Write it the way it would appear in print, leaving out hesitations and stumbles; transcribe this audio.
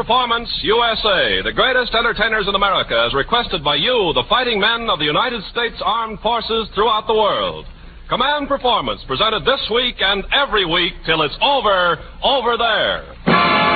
Performance USA, the greatest entertainers in America, as requested by you, the fighting men of the United States Armed Forces throughout the world. Command Performance, presented this week and every week till it's over there.